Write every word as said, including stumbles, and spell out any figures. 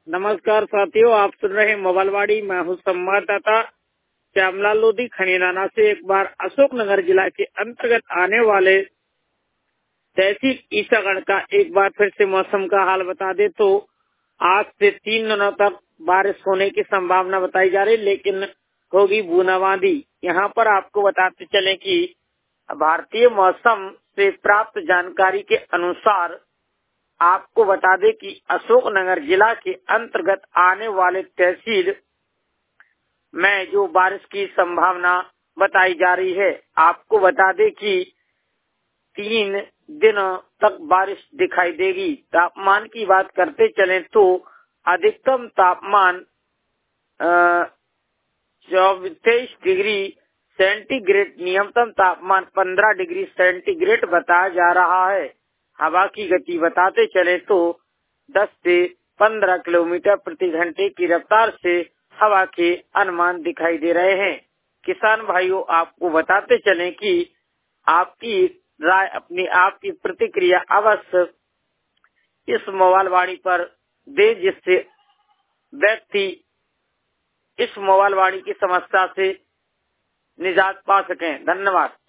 नमस्कार साथियों, आप सुन रहे हैं मोबाइल वाड़ी। मैं हूँ संवाददाता श्यामलाल लोधी खनीराना से। एक बार अशोकनगर जिला के अंतर्गत आने वाले तहसील ईसागढ़ का एक बार फिर से मौसम का हाल बता दे तो आज से तीन दिनों तक बारिश होने की संभावना बताई जा रही, लेकिन होगी बूंदाबांदी। यहाँ पर आपको बताते चले कि भारतीय मौसम से प्राप्त जानकारी के अनुसार आपको बता दें कि अशोकनगर जिला के अंतर्गत आने वाले तहसील में जो बारिश की संभावना बताई जा रही है, आपको बता दें कि तीन दिनों तक बारिश दिखाई देगी। तापमान की बात करते चले तो अधिकतम तापमान चौबीस डिग्री सेंटीग्रेड, न्यूनतम तापमान पंद्रह डिग्री सेंटीग्रेड बताया जा रहा है। हवा की गति बताते चले तो दस से पंद्रह किलोमीटर प्रति घंटे की रफ्तार से हवा के अनुमान दिखाई दे रहे हैं। किसान भाइयों, आपको बताते चले कि आपकी राय, अपनी आपकी प्रतिक्रिया अवश्य इस मोबाइल वाणी पर दे, जिससे व्यक्ति इस मोबाइल वाणी की समस्या से निजात पा सकें। धन्यवाद।